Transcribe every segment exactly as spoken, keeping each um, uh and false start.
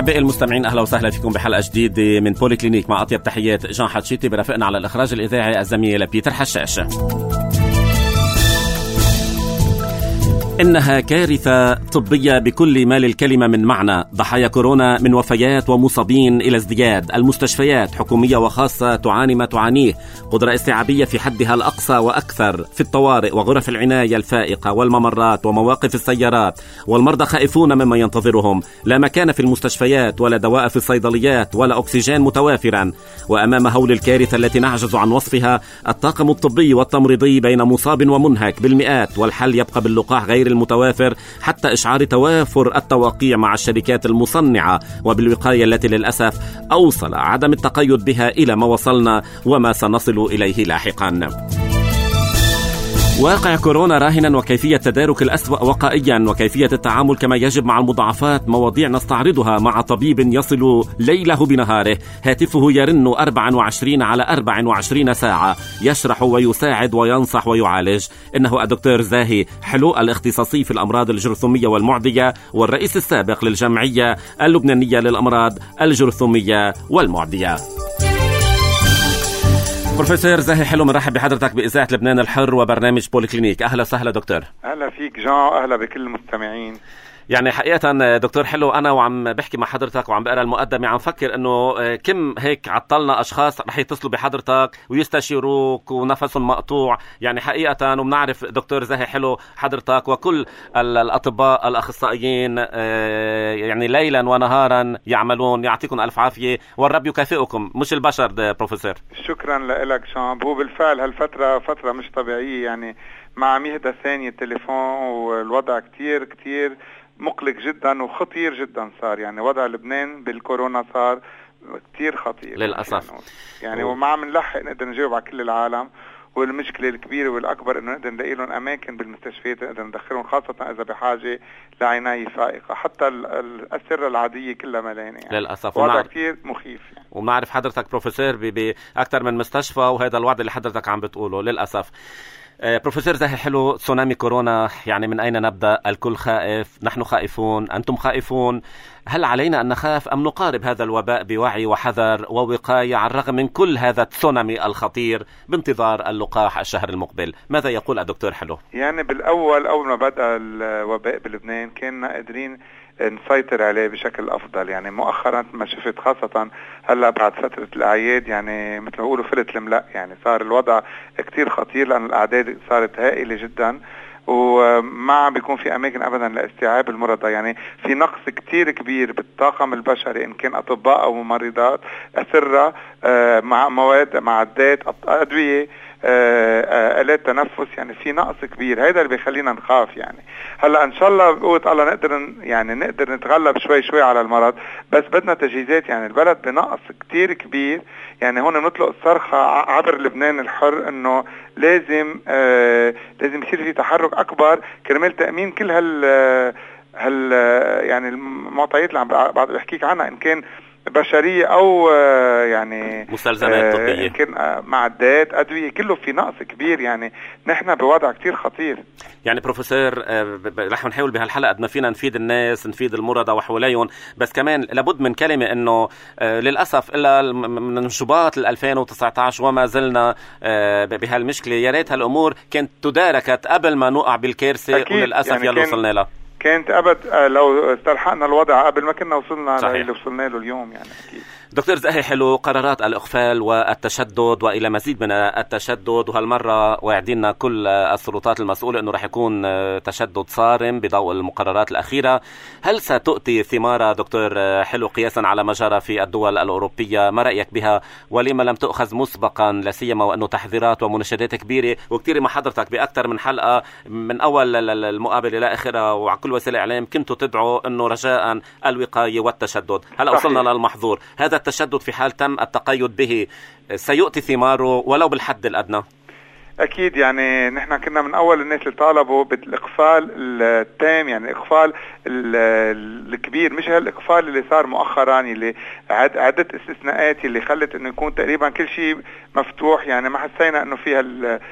أحبائي المستمعين، أهلا وسهلا فيكم بحلقة جديدة من بولي كلينيك مع أطيب تحيات جان حتشيتي، برافقنا على الإخراج الإذاعي الزميل بيتر حشاش. إنها كارثة طبية بكل ما للكلمة من معنى. ضحايا كورونا من وفيات ومصابين إلى ازدياد. المستشفيات حكومية وخاصة تعاني ما تعانيه. قدرة استيعابية في حدها الأقصى وأكثر في الطوارئ وغرف العناية الفائقة والممرات ومواقف السيارات، والمرضى خائفون مما ينتظرهم. لا مكان في المستشفيات ولا دواء في الصيدليات ولا أكسجين متوافرا. وأمام هول الكارثة التي نعجز عن وصفها، الطاقم الطبي والتمريضي بين مصاب ومنهك بالمئات، والحل يبقى باللقاح غير المتوافر حتى إشعار توافر التوقيع مع الشركات المصنعة، وبالوقاية التي للأسف أوصل عدم التقيد بها إلى ما وصلنا وما سنصل إليه لاحقا. واقع كورونا راهنا وكيفية تدارك الأسوأ وقائيا، وكيفية التعامل كما يجب مع المضاعفات، مواضيع نستعرضها مع طبيب يصل ليله بنهاره، هاتفه يرن أربعة وعشرين على أربعة وعشرين ساعة، يشرح ويساعد وينصح ويعالج. إنه الدكتور زاهي حلو، الاختصاصي في الأمراض الجرثومية والمعدية، والرئيس السابق للجمعية اللبنانية للأمراض الجرثومية والمعدية. بروفيسور زاهي حلو، مرحب بحضرتك بإذاعة لبنان الحر وبرنامج بولي كلينيك. أهلا وسهلا دكتور. أهلا فيك جان، أهلا بكل المستمعين. يعني حقيقة دكتور حلو، أنا وعم بحكي مع حضرتك وعم بقرأ المقدمة عم فكر أنه كم هيك عطلنا أشخاص رح يتصلوا بحضرتك ويستشيروك ونفسهم مقطوع. يعني حقيقة وبنعرف دكتور زاهي حلو حضرتك وكل الأطباء الأخصائيين يعني ليلا ونهارا يعملون، يعطيكم ألف عافية والرب يكافئكم، مش البشر بروفيسور. شكرا لك جان. هو بالفعل هالفترة فترة مش طبيعية، يعني مع مهدة ثانية التليفون والوضع كتير كتير مقلق جدا وخطير جدا صار. يعني وضع لبنان بالكورونا صار كتير خطير للأسف. يعني وما عم نلحق نقدر نجاوب على كل العالم، والمشكلة الكبيرة والأكبر إنه نقدر نلاقي لهم أماكن بالمستشفيات نقدر ندخلهم، خاصة إذا بحاجة لعناية فائقة. حتى الأسرة العادية كلها مليانة يعني. للأسف. وضع كتير مخيف يعني. وبنعرف حضرتك بروفيسور بأكثر من مستشفى، وهذا الوعد اللي حضرتك عم بتقوله للأسف. بروفيسور زاهي حلو، تسونامي كورونا، يعني من أين نبدأ؟ الكل خائف، نحن خائفون، أنتم خائفون. هل علينا أن نخاف أم نقارب هذا الوباء بوعي وحذر ووقاية على الرغم من كل هذا التسونامي الخطير بانتظار اللقاح الشهر المقبل؟ ماذا يقول الدكتور حلو؟ يعني بالأول أول ما بدأ الوباء بلبنان كنا قادرين نسيطر عليه بشكل أفضل. يعني مؤخرا ما شفت، خاصة هلأ بعد فترة الأعياد، يعني مثل ما يقولوا فلت الملأ، يعني صار الوضع كتير خطير لأن الأعداد صارت هائلة جدا، وما عم بيكون في أماكن أبدا لاستيعاب المرضى. يعني في نقص كتير كبير بالطاقم البشري، إن كان أطباء أو ممرضات، أسرة، مع مواد، معدات، أدوية، آلات تنفس. يعني في نقص كبير، هذا اللي بيخلينا نخاف. يعني هلا ان شاء الله بقوة الله نقدر يعني نقدر نتغلب شوي شوي على المرض، بس بدنا تجهيزات. يعني البلد بنقص كتير كبير. يعني هون نطلق الصرخة عبر لبنان الحر انه لازم آه لازم يصير في تحرك اكبر كرمال تأمين كل هال هال يعني المعطيات اللي عم بعد بحكيك عنها، ان كان بشرية أو يعني مستلزمات طبية، يمكن معدات، أدوية، كله في نقص كبير. يعني نحن بوضع كتير خطير. يعني بروفيسور رح نحاول بهالحلقة قد ما فينا نفيد الناس، نفيد المرضى وحواليهم، بس كمان لابد من كلمة إنه للأسف إلا من شباط ألفين وتسعة عشر وما زلنا بهالمشكلة. يا ريت هالأمور كانت تداركت قبل ما نقع بالكارثة، وللأسف يعني يلا وصلنا لها. كانت أبد لو استلحقنا الوضع قبل ما كنا وصلنا اللي وصلنا له اليوم. يعني أكيد. دكتور زاهي حلو، قرارات الإقفال والتشدد وإلى مزيد من التشدد، وهالمرة وعدينا كل السلطات المسؤولة أنه رح يكون تشدد صارم بضوء المقررات الأخيرة. هل ستؤتي ثمار دكتور حلو قياسا على ما جرى في الدول الأوروبية؟ ما رأيك بها ولما لم تؤخذ مسبقا، لاسيما وأنه تحذيرات ومناشدات كبيرة وكثير مع حضرتك بأكثر من حلقة من أول المقابلة إلى آخرها وعلى كل وسائل الإعلام كنتوا تدعوا أنه رجاء الوقاية والتشدد. هلا وصلنا للمحظور. هذا التشدد في حال تم التقيد به سيؤتي ثماره ولو بالحد الأدنى؟ أكيد يعني نحن كنا من أول الناس اللي طالبوا بالإقفال التام، يعني الإقفال الكبير، مش هالإقفال اللي صار مؤخرا اللي عدة استثناءات اللي خلت إنه يكون تقريبا كل شيء مفتوح. يعني ما حسينا إنه فيها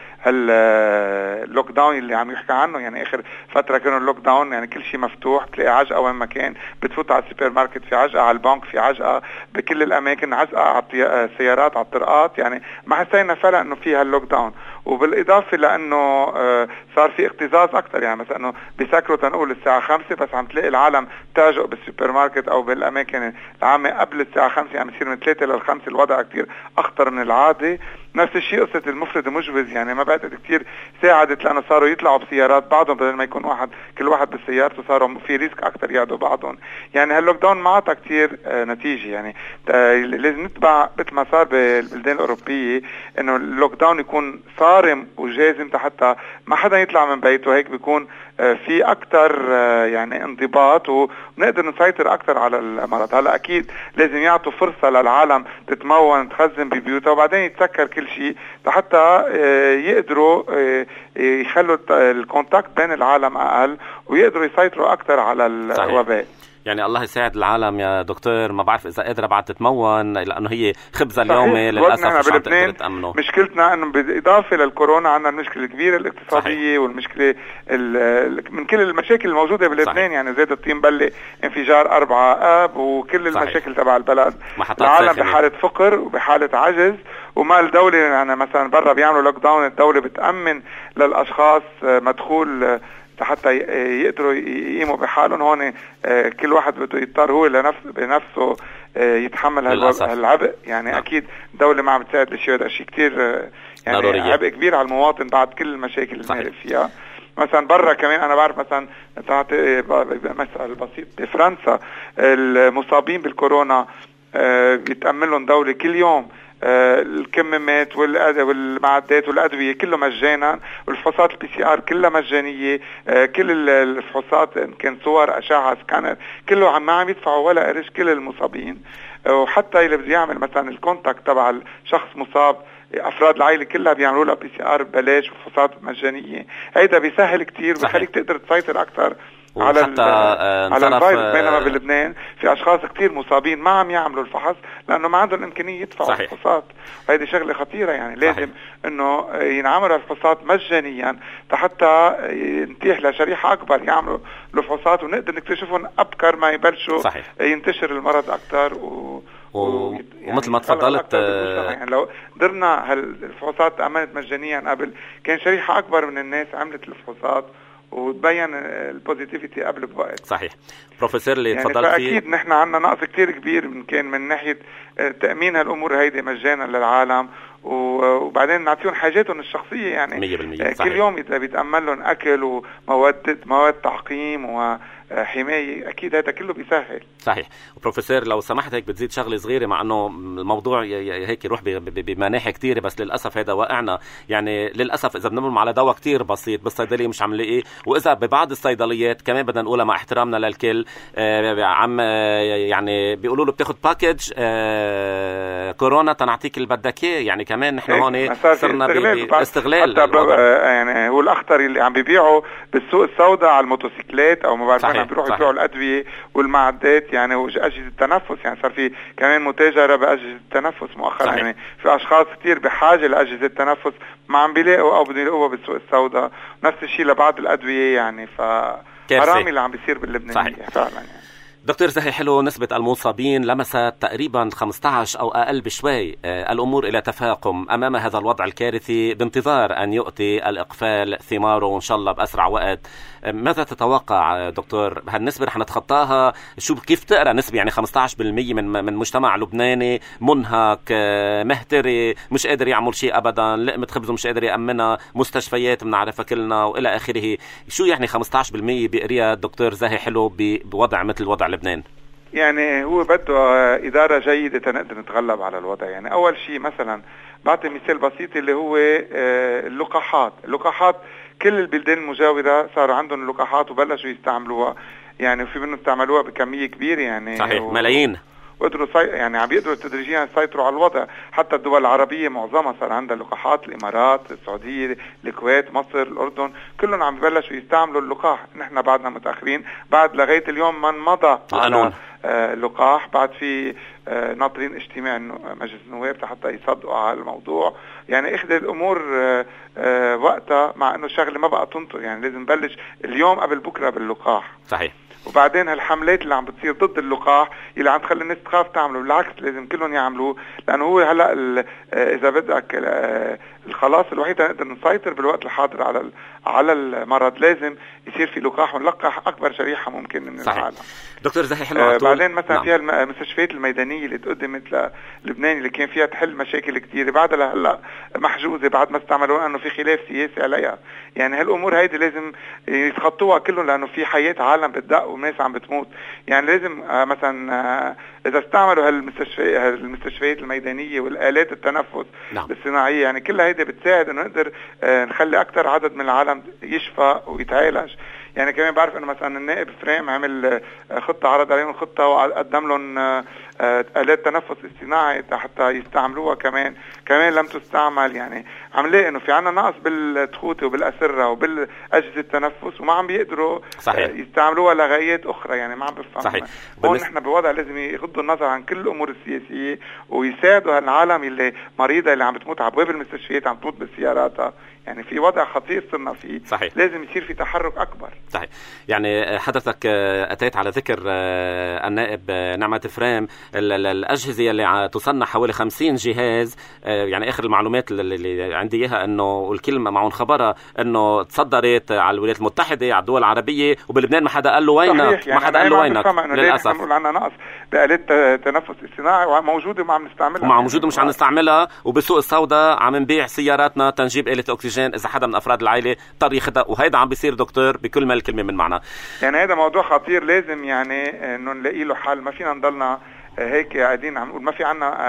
هاللوك داون اللي عم يحكي عنه. يعني آخر فترة كانوا اللوك داون يعني كل شيء مفتوح، تلاقي عجقة وين ما كان، بتفوت على السوبر ماركت في عجقة، على البنك في عجقة، بكل الأماكن عجقة، على السيارات، على الطرقات. يعني ما حسينا فعلا إنه فيها اللوك داون. وبالإضافة لأنه صار في اكتظاظ أكتر، يعني مثلا إنه بيسكروا تنقول الساعة خمسة بس عم تلاقي العالم تاجق بالسوبر ماركت أو بالأماكن العامة قبل الساعة خمسة، عم يصير من ثلاثة للخمسة الوضع كتير أخطر من العادة. نفس الشيء قصة المفرد مجوز، يعني ما بعتت كتير ساعدت لأنه صاروا يطلعوا بسيارات بعضهم بدل ما يكون واحد كل واحد بسيارته، صاروا في ريسك أكتر يعدوا بعضهم. يعني هاللوك داون ما عطى كتير نتيجة. يعني لازم نتبع مثل ما صار بالبلدان الأوروبية إنه اللوك داون يكون صارم وجازم حتى ما حدا يطلع من بيته، هيك بيكون في أكتر يعني انضباط ونقدر نسيطر أكتر على المرض. هلا أكيد لازم يعطوا فرصة للعالم تتمون تخزن ببيوتها وبعدين يتسكر كل شيء حتى يقدروا يخلوا الكونتاكت بين العالم أقل ويقدروا يسيطروا أكتر على الوباء. يعني الله يساعد العالم يا دكتور. ما بعرف إذا قادرة بعد تتمون، لأنه هي خبزة اليومي للأسف مش عم تقدر تأمنه. مشكلتنا أنه بالإضافة للكورونا عندنا المشكلة الكبيرة الاقتصادية. صحيح. والمشكلة من كل المشاكل الموجودة بلبنان. يعني زيت الطين بلة، انفجار أربعة آب، وكل المشاكل تبع البلد. العالم بحالة فقر وبحالة عجز، وما الدولة يعني مثلا برا بيعملوا لوك داون، الدولة بتأمن للأشخاص مدخول حتى يقدروا يقيموا بحالهم. هون كل واحد بده يضطر هو لنفسه بنفسه يتحمل هالعبء. يعني نعم. أكيد الدولة ما عم بتساعد بشيء، هذا شيء كتير يعني ضرورية. عبء كبير على المواطن بعد كل المشاكل اللي مارق فيها. مثلا برا كمان أنا بعرف مثلا مثل بسيط بفرنسا المصابين بالكورونا بيتأمن لهم دولة كل يوم الكمامات والمعدات والأدوية كله مجانا، والفحوصات البي سي ار كلها مجانية، كل الفحوصات إن كان صور أشعة سكانر كله عم ما عم يدفعوا ولا قرش كل المصابين. وحتى اللي بده يعمل مثلا الكونتاكت تبع الشخص مصاب، أفراد العائلة كلها بيعملوا لها بي سي ار ببلاش وفحوصات مجانية. هيدا بيسهل كتير وبيخليك تقدر تسيطر أكتر على على الفيروس. بينما بلبنان في اشخاص كتير مصابين ما عم يعملوا الفحص لانه ما عندهم امكانيه يدفعوا الفحوصات. هيدي شغله خطيره. يعني لازم صحيح. انه ينعملوا الفحوصات مجانيا حتى ينتيح لشريحه اكبر يعملوا الفحوصات ونقدر نكتشفهم ابكر ما يبلشوا صحيح. ينتشر المرض اكثر و و... يعني ومثل ما تفضلت يعني لو قدرنا هالفحوصات تأمنت مجانيا قبل كان شريحه اكبر من الناس عملت الفحوصات وتبين البوزيتيفيتي قبل بوقت. صحيح. بروفيسور اللي يعني تفضلت فيه أكيد نحن عندنا نقص كتير كبير من كان من ناحية تأمين هالأمور هيدي مجانا للعالم، وبعدين نعطيهم حاجاتهم الشخصية. يعني مية بالمية كل صحيح. يوم إذا بيتأمل لهم أكل ومواد مواد تعقيم وحماية أكيد هذا كله بيسهل. صحيح. وبروفيسور لو سمحت هيك بتزيد شغلة صغيرة، مع أنه الموضوع هيك يروح بمناحي كتير بس للأسف هذا واقعنا. يعني للأسف إذا بنمر على دواء كتير بسيط بالصيدلية مش عم نلاقيه، وإذا ببعض الصيدليات كمان بدنا نقولها مع احترامنا للكل آه عم يعني بيقولوا له بتاخد باكج آه كورونا تنعطيك اللي بدك اياه. يعني كمان نحن هون صرنا باستغلال يعني هو الأخطر اللي عم بيبيعوا بالسوق السوداء على الموتوسيكلات أو ما بعرف عم بيروحوا يبيعوا الأدوية والمعدات يعني وأجهزة التنفس. يعني صار في كمان متاجرة بأجهزة التنفس مؤخرا. يعني في أشخاص كتير بحاجة لأجهزة التنفس ما عم بيلاقوا أو بدهم يلاقوها بالسوق السوداء. نفس الشيء لبعض الأدوية. يعني فحرامي اللي عم بيصير باللبنان فعلا. يعني دكتور زاهي حلو، نسبة المصابين لمست تقريبا خمسة عشر أو أقل بشوي. الأمور إلى تفاقم أمام هذا الوضع الكارثي بانتظار أن يؤتي الإقفال ثماره إن شاء الله بأسرع وقت. ماذا تتوقع دكتور؟ هالنسبة رح نتخطاها؟ شو كيف تقرأ نسبة يعني خمسة عشر بالمية من من مجتمع لبناني منهك مهتري مش قادر يعمل شيء أبدا، لقمة خبزه مش قادر يأمنها، مستشفيات بنعرفها كلنا وإلى آخره. شو يعني خمسة عشر بالمية بقرية دكتور زاهي حلو بوضع مثل وضع لبنان؟ يعني هو بده إدارة جيدة تنقدر نتغلب على الوضع. يعني أول شيء مثلا بعطي مثال بسيط اللي هو اللقاحات. اللقاحات كل البلدان المجاورة صاروا عندهم اللقاحات وبلشوا يستعملوها. يعني في منهم استعملوها بكمية كبيرة يعني صحيح و... ملايين وقدروا سي... يعني عم بيقدروا تدريجيا يسيطروا على الوضع. حتى الدول العربية معظمها صار عندها لقاحات، الإمارات، السعودية، الكويت، مصر، الأردن، كلهم عم ببلشوا يستعملوا اللقاح. نحن بعدنا متأخرين، بعد لغاية اليوم من مضى على آه لقاح، بعد في آه ناطرين اجتماع مجلس النواب حتى يصدقوا على الموضوع. يعني اخذ الامور آه آه وقتها، مع انه الشغله ما بقى تنطر، يعني لازم نبلش اليوم قبل بكره باللقاح. صحيح. وبعدين هالحملات اللي عم بتصير ضد اللقاح اللي عم تخلي الناس تخاف تعمله، بالعكس لازم كلهم يعملوه، لانه هو هلا اذا بدك الخلاص الوحيد نقدر نسيطر بالوقت الحاضر على على المرض. لازم يصير في لقاح ونلقح اكبر شريحه ممكن من صحيح. العالم. دكتور زاهي حلو. آه بعدين مثلا نعم. فيها المستشفيات الميدانيه اللي تقدمت للبنان اللي كان فيها تحل مشاكل كثيره، بعدها لهلا محجوزه بعد ما استعملوا انه في خلاف سياسي عليها. يعني هالامور هيدي لازم يتخطوها كلهم، لانه في حياه عالم بتدق وناس عم بتموت. يعني لازم آه مثلا آه اذا استعملوا هالمستشفيات هالمستشفيات الميدانيه والالات التنفس نعم. الصناعيه، يعني كلها هيدي بتساعد انه نقدر آه نخلي اكثر عدد من العالم يشفى ويتعالج. يعني كمان بعرف انه مثلا النائب فريم عمل خطه، عرض عليهم خطه وقدم لهم آلات تنفس اصطناعي حتى يستعملوها. كمان كمان لم تستعمل. يعني عم نلاقي انه في عنا نقص بالتخوته وبالاسره وبالاجهزه التنفس، وما عم بيقدروا صحيح. يستعملوها لغايات اخرى. يعني ما عم بفهم. صحيح. هون نحن بوضع لازم يغضوا النظر عن كل الامور السياسيه ويساعدوا هالعالم اللي مريضه اللي عم بتموت على ابواب المستشفيات، عم تموت بسياراتها. يعني في وضع خطير صرنا فيه. صحيح. لازم يصير في تحرك أكبر. صحيح. يعني حضرتك أتيت على ذكر النائب نعمة فريم، الأجهزة اللي تصنع حوالي خمسين جهاز. يعني آخر المعلومات اللي عندي إياها أنه الكلمة معون خبرها أنه تصدرت على الولايات المتحدة، على الدول العربية، وباللبنان ما حدا قال له وينك. يعني ما حدا قال له وينك للأسف. نقول عنا نقص بآلات تنفس اصطناعي موجودة وما عم نستعملها. وما موجودة مش عم نستعملها، وبسوق السوداء عم نبيع سياراتنا تنجيب آلة أكسجين إذا حدا من أفراد العائلة اضطر ياخدها، وهيدا عم بيصير دكتور بكل ما الكلمة من معنى. يعني هذا موضوع خطير، لازم يعني إنه نلاقي له حل. ما فينا نضلنا هيك قاعدين عم نقول ما في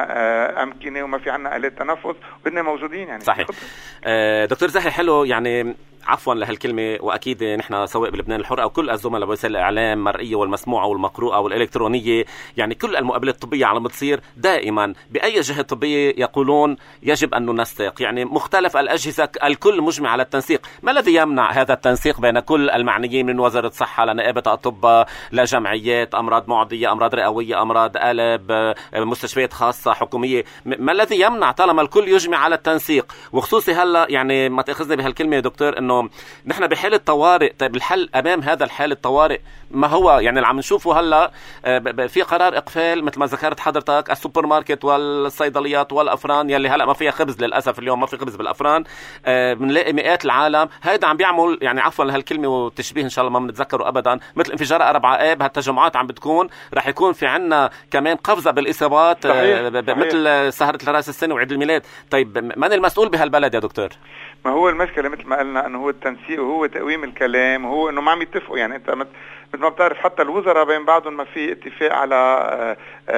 عنا أمكنة وما في عنا آلات تنفس وبدنا موجودين. يعني صحيح. آه دكتور زاهي حلو. يعني عفوا لهالكلمة، وأكيد نحن سواء بلبنان الحر أو كل الزملاء بوسائل الإعلام المرئية والمسموعة والمقروءة والإلكترونية، يعني كل المقابلات الطبية عم بتصير دائما بأي جهة طبية يقولون يجب أن ننسق. يعني مختلف الأجهزة الكل مجمع على التنسيق. ما الذي يمنع هذا التنسيق بين كل المعنيين من وزارة الصحة لنائبة أطباء لجمعيات أمراض معدية، أمراض رئوية، أمراض قلب، مستشفيات خاصة حكومية؟ ما الذي يمنع طالما الكل يجمع على التنسيق؟ وخصوصي هلا يعني ما تأخذني بهالكلمة يا دكتور، إنه نحن بحالة طوارئ. طيب الحل أمام هذا الحالة الطوارئ ما هو؟ يعني اللي عم نشوفه هلا في قرار إقفال مثل ما ذكرت حضرتك السوبر ماركت والصيدليات والأفران، يلي هلا ما فيها خبز للأسف. اليوم ما في خبز بالأفران. بنلاقي مئات العالم هيدا عم بيعمل، يعني عفوا لهالكلمة والتشبيه إن شاء الله ما بنتذكره أبدا، مثل انفجار أربعة آب. هالتجمعات عم بتكون رح يكون في عنا كمان قفزة بالإصابات. صحيح. مثل سهرة الرأس السنة وعيد الميلاد. طيب من المسؤول بهالبلد يا دكتور؟ ما هو المشكلة مثل ما قلنا انه هو التنسيق وهو تقويم الكلام، وهو انه ما عم يتفقوا. يعني انت مثل ما بتعرف حتى الوزراء بين بعضهم ما في اتفاق على آآ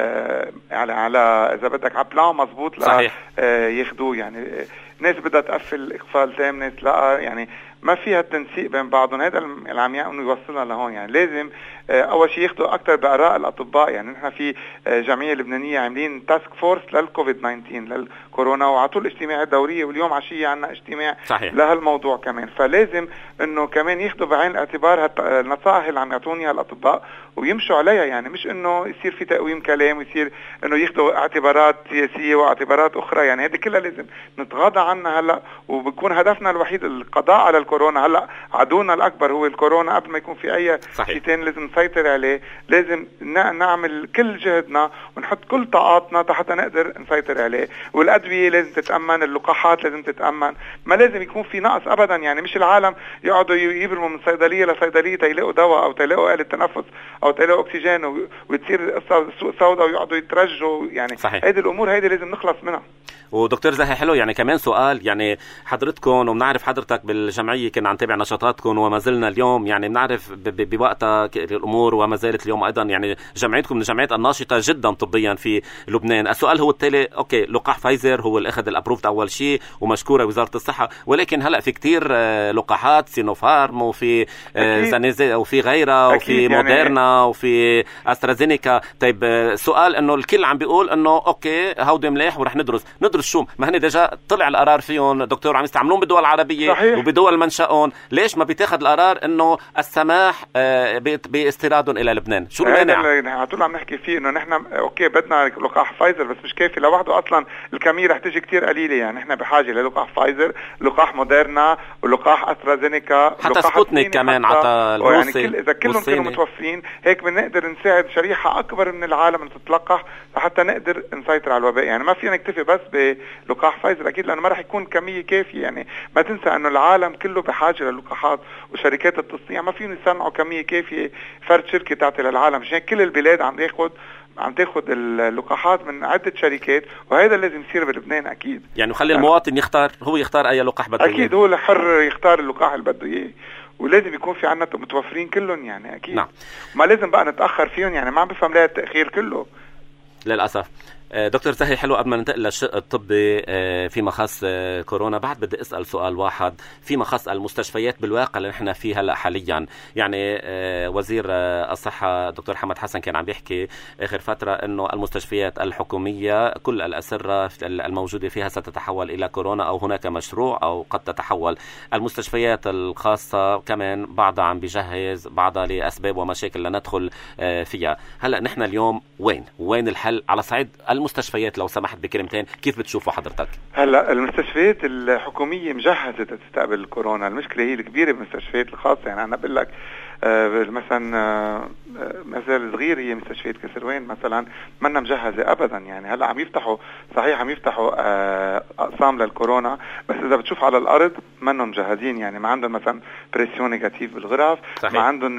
آآ على على اذا بدك على بلان مزبوط لا ياخذوه. يعني ناس بدها تقفل اقفال تام، ناس لا. يعني ما فيها التنسيق بين بعضهم. هذا اللي عم يعملوا يوصلنا لهون. يعني لازم اول شيء ياخذوا اكثر باراء الاطباء. يعني نحن في جمعيه لبنانيه عاملين تاسك فورس للكوفيد تسعة عشر للكورونا، وعطوا الاجتماع الدوريه، واليوم عشيه عندنا اجتماع صحيح. لهالموضوع كمان. فلازم انه كمان ياخذوا بعين الاعتبار النصائح اللي عم يعطونها الاطباء ويمشوا عليها. يعني مش انه يصير في تقويم كلام ويصير انه ياخذوا اعتبارات سياسيه واعتبارات اخرى. يعني هذه كلها لازم نتغاضى عنها هلا، وبكون هدفنا الوحيد القضاء على الكورونا. هلا عدونا الاكبر هو الكورونا، قبل ما يكون في اي شيء ثاني لازم نسيطر عليه. لازم نعمل كل جهدنا ونحط كل طاقاتنا حتى نقدر نسيطر عليه. والادويه لازم تتامن، اللقاحات لازم تتامن، ما لازم يكون في نقص ابدا. يعني مش العالم يقعدوا يبرموا من صيدليه لصيدليه تيلاقوا دواء او تيلاقوا آلة تنفس او تيلاقوا اكسجين وتصير قصه سوق سوداء ويقعدوا يترجوا. يعني هذه الامور هذه لازم نخلص منها. ودكتور زاهي حلو، يعني كمان سؤال، يعني حضرتكم وبنعرف حضرتك بالجمعية حيي كنا عم نتابع نشاطاتكم وما زلنا اليوم يعني بنعرف بوقتها الامور وما زالت اليوم ايضا يعني جمعيتكم من الجمعيات الناشطه جدا طبيا في لبنان. السؤال هو التالي، اوكي لقاح فايزر هو اللي اخذ الابروفد اول شيء ومشكوره وزاره الصحه، ولكن هلا في كتير لقاحات سينوفارم وفي زانيزي وفي غيرها وفي يعني موديرنا وفي استرازينيكا. طيب سؤال انه الكل عم بيقول انه اوكي هودي مليح ورح ندرس ندرس شو؟ ما هن ديجا طلع القرار فيهم دكتور عم يستعملون بالدول العربيه صحيح. وبدول منشأون، ليش ما بيتاخذ القرار انه السماح باستيرادهم الى لبنان؟ شو المانع؟ على طول عم نحكي فيه انه نحن اوكي بدنا لقاح فايزر بس مش كافي لوحده، اصلا الكميه رح تيجي كتير قليله، يعني احنا بحاجه للقاح فايزر، لقاح موديرنا ولقاح استرازينيكا، حتى سبوتنيك كمان عطى الروسي، يعني كل اذا كلهم كانوا متوفرين هيك بنقدر نساعد شريحه اكبر من العالم ان تتلقح لحتى نقدر نسيطر على الوباء. يعني ما فينا نكتفي بس بلقاح فايزر اكيد لانه ما رح يكون كميه كافيه، يعني ما تنسى انه العالم كله بحاجه للقاحات وشركات التصنيع ما فيهم يصنعوا كميه كافيه فرد شركه تعطي للعالم، عشان كل البلاد عم تاخذ عم تاخذ اللقاحات من عده شركات، وهذا لازم يصير بلبنان اكيد. يعني خلي المواطن يختار، هو يختار اي لقاح بده اياه، اكيد هو حر يختار اللقاح اللي بده اياه، ولازم يكون في عنا متوفرين كلهم يعني اكيد. نعم. ما لازم بقى نتاخر فيهم، يعني ما عم بفهم ليه التاخير كله للاسف. دكتور زاهي حلو قبل ما ننتقل للشق الطبي فيما خص كورونا، بعد بدي اسال سؤال واحد فيما خص المستشفيات بالواقع اللي نحن فيه هلا حاليا. يعني وزير الصحه دكتور حمد حسن كان عم بيحكي اخر فتره انه المستشفيات الحكوميه كل الاسره الموجوده فيها ستتحول الى كورونا او هناك مشروع او قد تتحول. المستشفيات الخاصه كمان بعضها عم بيجهز بعضها لاسباب ومشاكل لندخل فيها. هلا نحن اليوم وين وين الحل على صعيد المستشفيات؟ لو سمحت بكلمتين كيف بتشوفوا حضرتك؟ هلا المستشفيات الحكوميه مجهزه تستقبل الكورونا، المشكله هي الكبيره بالمستشفيات الخاصه. يعني انا بقول لك آه مثلا آه مثال صغير هي مستشفيات كسروان مثلا منا مجهزه ابدا. يعني هلا عم يفتحوا صحيح عم يفتحوا آه اقسام للكورونا، بس اذا بتشوف على الارض منهم مجهزين، يعني ما عندهم مثلا بريسيون نيجاتيف بالغرف صحيح. ما عندهم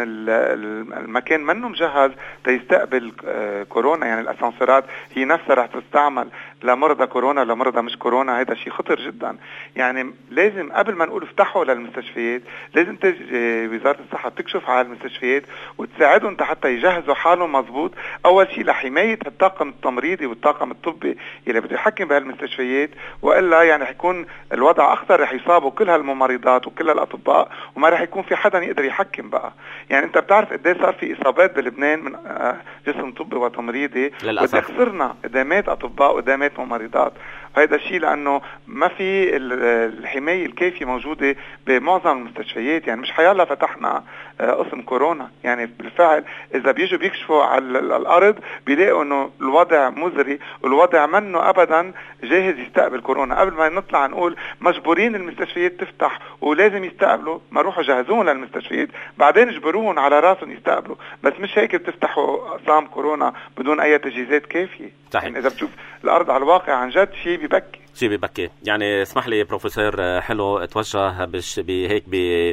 المكان منه مجهز تيستقبل آه كورونا. يعني الاسانسيرات هي نفسها رح تستعمل لمرضى كورونا لمرضى مش كورونا، هذا شيء خطر جدا. يعني لازم قبل ما نقول افتحوا للمستشفيات لازم تجي وزاره الصحه تكشف على المستشفيات وتساعدهم حتى يجهزوا حالهم مضبوط. اول شيء لحمايه الطاقم التمريضي والطاقم الطبي اللي بده يحكم بهالمستشفيات، والا يعني حيكون الوضع اخطر، رح يصابوا كل هالممرضات وكل هالاطباء وما رح يكون في حدا يقدر يحكم بقى. يعني انت بتعرف قد ايه صار في اصابات بلبنان من جسم طبي وتمريضي، وده خسرنا قدامات اطباء وقدامات ممرضات. هذا الشيء لانه ما في الحمايه الكافيه موجوده بمعظم المستشفيات. يعني مش حيالله فتحنا قسم كورونا، يعني بالفعل اذا بيجوا بيكشفوا على الارض بيلاقوا انه الوضع مزري والوضع منه ابدا جاهز يستقبل كورونا. قبل ما نطلع نقول مجبورين المستشفيات تفتح ولازم يستقبلوا، ما روحوا جهزوهم للمستشفيات بعدين اجبروهم على راسهم يستقبلوا، بس مش هيك بتفتحوا اقسام كورونا بدون اي تجهيزات كافيه. يعني اذا بتشوف الارض على الواقع عن جد شيء ببكي شيء ببكي. يعني اسمح لي بروفيسور حلو اتوجه بهيك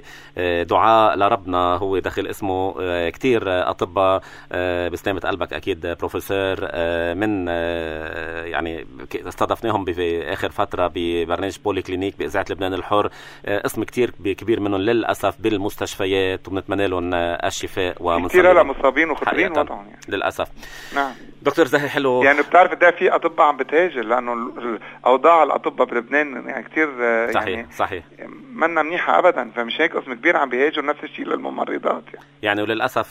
بدعاء لربنا هو داخل اسمه. كتير اطباء بسلامة قلبك اكيد بروفيسور من يعني استضفناهم باخر فتره ببرنامج بولي كلينيك باذاعه لبنان الحر، اسم كتير كبير منهم للاسف بالمستشفيات وبنتمنى لهم الشفاء ومصابين كثير هلا مصابين وخطرين وضعهم يعني. للاسف. نعم دكتور زاهي حلو، يعني بتعرف ده في اطباء عم بتهاجر لانه اوضاع الاطباء بلبنان يعني كثير صحيح يعني صحيح منا منيحه ابدا، فمش هيك قسم كبير عم بيهاجر نفس الشيء للممرضات يعني. يعني وللاسف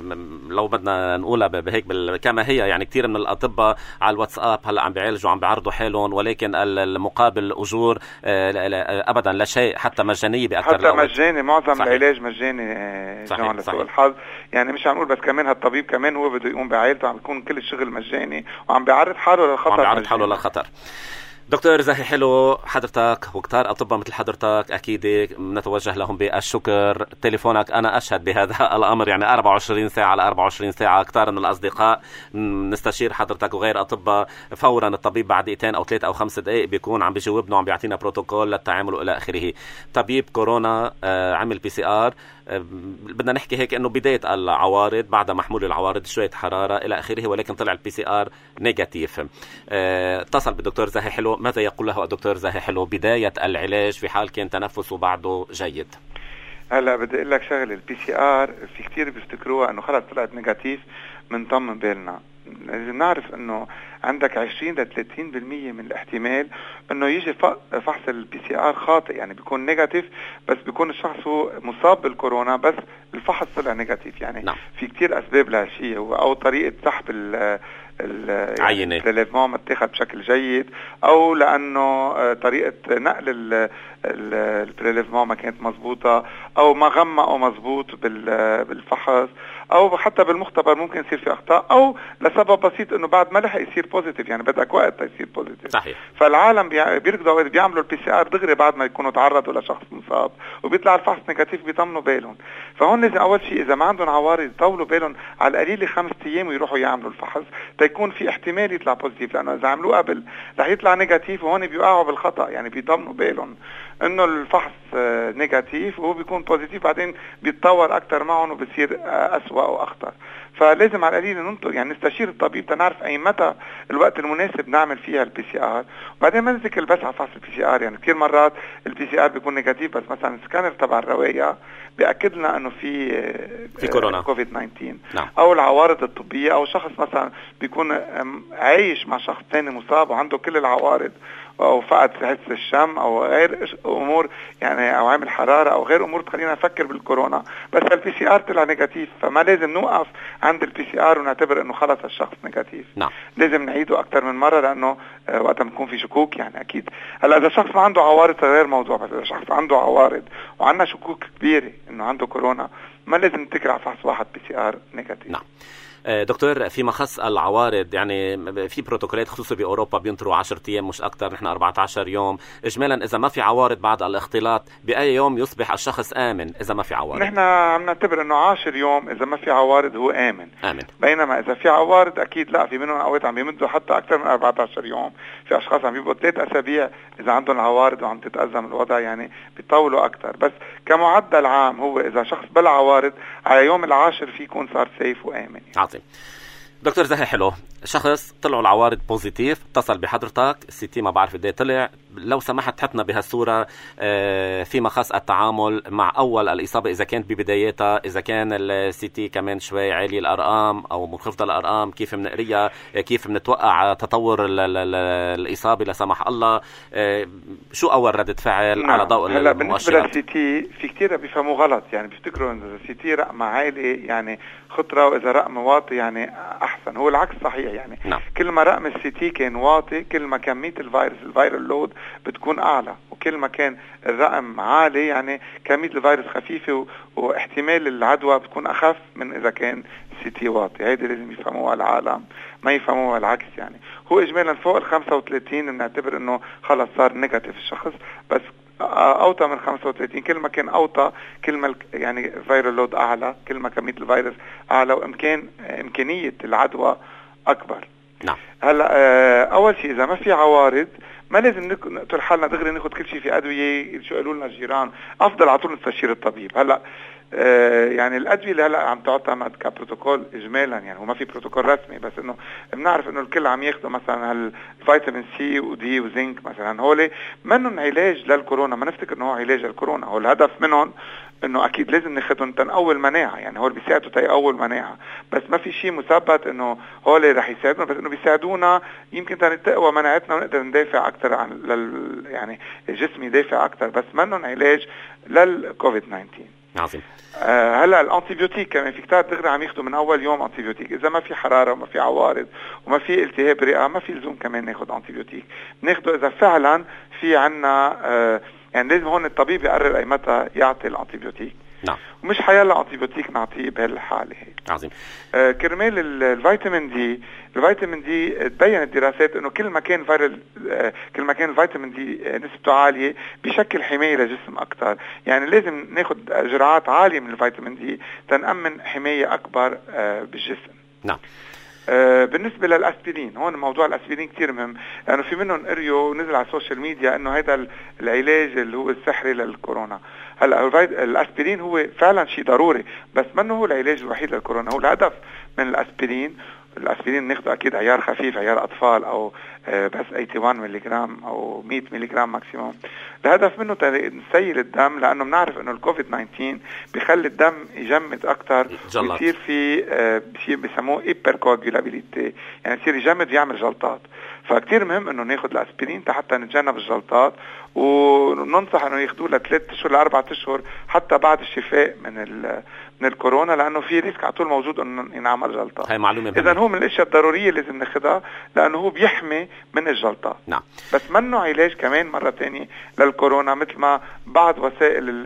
لو بدنا نقولها بهيك كما هي، يعني كثير من الاطباء على الواتساب هلا عم بيعالجوا عم بيعرضوا حالهم، ولكن المقابل اجور ابدا لا شيء، حتى مجانيه باكثر حتى الأوقات. مجاني معظم صحيح. العلاج مجاني صحيح لسوء الحظ. يعني مش عم نقول بس كمان هالطبيب كمان هو بده يقوم بعائلته، عم بيكون كل الشغل مجاني وعم بيعرض حاله للخطر، عم بيعرض حاله للخطر. دكتور زاهي حلو، حضرتك وكتار أطباء مثل حضرتك أكيد نتوجه لهم بالشكر. تليفونك أنا أشهد بهذا الأمر، يعني أربعة وعشرين ساعة على أربعة وعشرين ساعة كتار من الأصدقاء نستشير حضرتك وغير أطباء فورا. الطبيب بعد دقيقتين أو ثلاثة أو خمس دقائق بيكون عم بيجاوبنا وعم بيعطينا بروتوكول للتعامل وإلى آخره. طبيب كورونا عمل بي سي آر بدنا نحكي هيك انه بداية العوارض بعد محمول العوارض شوية حرارة الى اخره، ولكن طلع البي سي ار نيجاتيف. اتصل بالدكتور زاهي حلو، ماذا يقول له الدكتور زاهي حلو بداية العلاج في حال كان تنفسه بعده جيد؟ هلا بدي اقول لك شغله، البي سي ار في كتير بيفتكروها انه خلص طلعت نيجاتيف منطمن بالنا. لازم نعرف انه عندك عشرين ل ثلاثين بالمية من الاحتمال انه يجي فحص البي سي ار خاطئ، يعني بيكون نيجاتيف بس بيكون الشخص هو مصاب بالكورونا بس الفحص طلع نيجاتيف. يعني نعم. في كتير اسباب لهالشيء، هو او طريقه سحب ال عينة البريليفمون متاخد بشكل جيد، او لانه طريقه نقل البريليفمون ما كانت مضبوطه، او ما غمقوا مضبوط بالفحص، او حتى بالمختبر ممكن يصير في اخطاء، او لسبب بسيط انه بعد ما لحق يصير بوزيتيف، يعني بدك وقت يصير بوزيتيف. صحيح. فالعالم بيركضوا بيعملوا البي سي ار دغري بعد ما يكونوا تعرضوا لشخص مصاب، وبيطلع الفحص نيجاتيف بيطمنوا بالهم. فهون لازم اول شيء اذا ما عندهم عوارض يطولوا بالهم على القليل خمس ايام ويروحوا يعملوا الفحص تيكون في احتمال يطلع بوزيتيف، لانه اذا عملوه قبل رح يطلع نيجاتيف، وهون بيوقعوا بالخطا. يعني بيطمنوا بالهم انه الفحص نيجاتيف وهو بيكون بوزيتيف، بعدين بيتطور اكثر معهم وبصير اسوأ واخطر. فلازم على القليل ننطر يعني نستشير الطبيب تنعرف اي متى الوقت المناسب نعمل فيها البي سي ار، وبعدين ما نتكل بس على فحص البي سي ار. يعني كثير مرات البي سي ار بيكون نيجاتيف بس مثلا السكانر تبع الروايه بياكد لنا انه في في كورونا كوفيد تسعة عشر. نعم. او العوارض الطبيه، او شخص مثلا بيكون عايش مع شخص ثاني مصاب وعنده كل العوارض، او فقد حس الشم او غير امور يعني، او عامل حراره او غير امور تخلينا نفكر بالكورونا، بس البي سي ار طلع نيجاتيف، فما لازم نوقف عند البي سي ار ونعتبر انه خلص الشخص نيجاتيف. نعم. لازم نعيده اكثر من مره، لانه وقتها بنكون في شكوك. يعني اكيد هلا اذا شخص ما عنده عوارض غير موضوع، بس اذا شخص عنده عوارض وعندنا شكوك كبيره انه عنده كورونا ما لازم نتكل على فحص واحد بي سي ار نيجاتيف. نعم. دكتور، فيما خص العوارض يعني في بروتوكولات خصوصا بأوروبا بينطروا عشرة أيام مش أكتر، نحن أربعة عشر يوم. إجمالا إذا ما في عوارض بعد الاختلاط بأي يوم يصبح الشخص آمن إذا ما في عوارض؟ نحن عم نعتبر إنه عشر يوم إذا ما في عوارض هو آمن. آمن. بينما إذا في عوارض أكيد لا، في منهم أوقات عم بيمدوا حتى أكثر من أربعة عشر يوم، في أشخاص عم بيبقوا ثلاث أسابيع إذا عندهم العوارض وعم تتأزم الوضع، يعني بيطولوا أكثر. بس كمعدل عام هو إذا شخص بلا عوارض على يوم العاشر في يكون صار سيف وآمن. عظيم. دكتور زاهي حلو، شخص طلعوا العوارض بوزيتيف، اتصل بحضرتك، السي تي ما بعرف قد طلع، لو سمحت تحطنا بهالصورة فيما خص التعامل مع أول الإصابة، إذا كانت ببدايتها، إذا كان السي تي كمان شوي عالي الأرقام أو منخفضة الأرقام، كيف بنقريها، كيف بنتوقع تطور الإصابة لا سمح الله، شو أول ردة فعل؟ نعم. على ضوء المؤشرات. هلا بالنسبة للسي تي في كتير بيفهموا غلط، يعني بيفتكروا إن السي تي رقم عالي يعني خطرة، وإذا رقم واطي يعني أحسن. هو العكس صحيح. يعني نعم. كل ما رقم السي تي كان واطي كل ما كمية الفيروس الفيرال لود بتكون أعلى، وكل ما كان الرقم عالي يعني كمية الفيروس خفيفة واحتمال العدوى بتكون أخف من إذا كان السي تي واطي. هيدي لازم يفهموها العالم، ما يفهموها العكس. يعني هو إجمالا فوق ال خمسة وثلاثين بنعتبر إنه خلص صار نيجاتيف الشخص، بس أوطى من خمسة وثلاثين كل ما كان أوطى كل ما يعني فيرال لود أعلى، كل ما كمية الفيروس أعلى وإمكان إمكانية العدوى أكبر. نعم. هلا أول شيء إذا ما في عوارض ما لازم نقتل حالنا دغري ناخد كل شيء في أدوية شو قالوا لنا الجيران، أفضل على طول نستشير الطبيب. هلا آه يعني الأدوية اللي هلا عم تعتمد كبروتوكول إجمالا، يعني هو ما في بروتوكول رسمي، بس إنه بنعرف إنه الكل عم ياخدوا مثلا هالفيتامين سي ودي وزنك مثلا، هولي منهم علاج للكورونا، ما نفتكر إنه هو علاج للكورونا. هو الهدف منهم إنه أكيد لازم ناخدهم تنقوي المناعة، يعني هول بيساعدوا تيقوي المناعة، بس ما في شيء مثبت إنه هول رح يساعدونا، بس إنه بيساعدونا يمكن تقوى مناعتنا ونقدر ندافع أكثر عن لل يعني الجسم يدافع أكثر، بس منهم علاج للكوفيد تسعة عشر. عظيم. آه هلا الانتيبيوتيك كمان في كتار دغري عم ياخذوا من اول يوم انتيبيوتيك، اذا ما في حراره وما في عوارض وما في التهاب رئه ما في لزوم كمان ناخذ انتيبيوتيك، بناخذه اذا فعلا في عنا آه يعني لازم هون الطبيب يقرر اي متى يعطي الانتيبيوتيك. نعم. ومش حيلا انتيبيوتيك نعطيه بهالحاله هي. عظيم. آه كرمال الفيتامين دي، الفيتامين دي تبين الدراسات انه كل ما كان فيرال آه كل ما كان الفيتامين دي آه نسبته عاليه بشكل حمايه للجسم اكثر، يعني لازم ناخذ جرعات عاليه من الفيتامين دي تنأمن حمايه اكبر آه بالجسم. نعم. آه بالنسبة للأسبرين، هون موضوع الأسبرين كتير مهم، لأنه في منهم قريوا ونزل على السوشيال ميديا أنه هذا العلاج اللي هو السحري للكورونا. هلا الأسبرين هو فعلا شيء ضروري، بس منه هو العلاج الوحيد للكورونا. هو الهدف من الأسبرين، الأسبرين ناخده أكيد عيار خفيف، عيار أطفال، أو بس ثمانية وثمانين ملغرام أو مئة ملغرام ماكسيموم. الهدف منه نسيل الدم، لأنه بنعرف أنه الكوفيد تسعة عشر بيخلي الدم يجمد أكتر ويصير في شيء بيسموه hypercoagulability، يعني يصير يجمد ويعمل جلطات. فكتير مهم أنه ناخد الأسبرين حتى نتجنب الجلطات، وننصح أنه ياخدوه لثلاث أشهر لأربعة أشهر حتى بعد الشفاء من من الكورونا، لأنه في ريسك على طول موجود أنه ينعمل جلطة. هاي معلومة. إذا هو من الأشياء الضرورية لازم ناخدها، لأنه هو بيحمي من الجلطات. نعم. بس منه علاج كمان مرة تانية للكورونا مثل ما بعض وسائل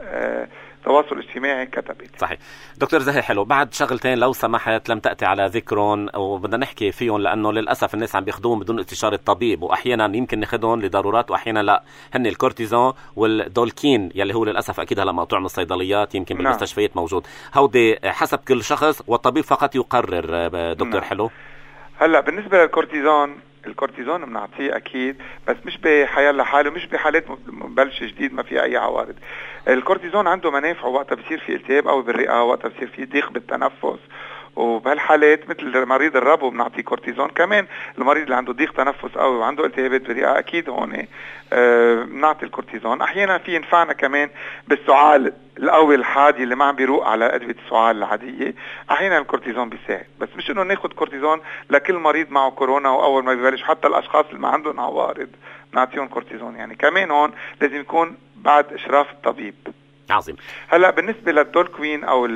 التواصل الاجتماعي كتبت. صحيح. دكتور زاهي حلو، بعد شغلتين لو سمحت لم تأتي على ذكرهم وبدنا نحكي فيهم، لأنه للأسف الناس عم بياخدوهم بدون استشارة الطبيب، وأحيانا يمكن ناخدهم لضرورات وأحيانا لا. هن الكورتيزون والدولكين يلي هو للأسف أكيد هلا مقطوع من الصيدليات، يمكن بالمستشفيات موجود. هودي حسب كل شخص والطبيب فقط يقرر. دكتور نعم. حلو. هلا بالنسبة للكورتيزون، الكورتيزون بنعطيه اكيد، بس مش بحيال لحاله، مش بحالات مبلشه جديد ما في اي عوارض. الكورتيزون عنده منافع وقتها بصير في التهاب او بالرئه، وقتها بصير في ضيق بالتنفس، وبهالحالات مثل مريض الربو بنعطيه كورتيزون. كمان المريض اللي عنده ضيق تنفس او عنده التهابات بالرئه اكيد هون بنعطي أه الكورتيزون. احيانا في ينفعنا كمان بالسعال القوي الحادي اللي ما عم بيروق على ادويه السعال العاديه، احيانا الكورتيزون بيساعد، بس مش انه ناخد كورتيزون لكل مريض معه كورونا واول ما بيبلش. حتى الاشخاص اللي ما عندهم عوارض نعطيهم كورتيزون، يعني كمان هون لازم يكون بعد اشراف الطبيب. عظيم. هلا بالنسبه للدولكوين او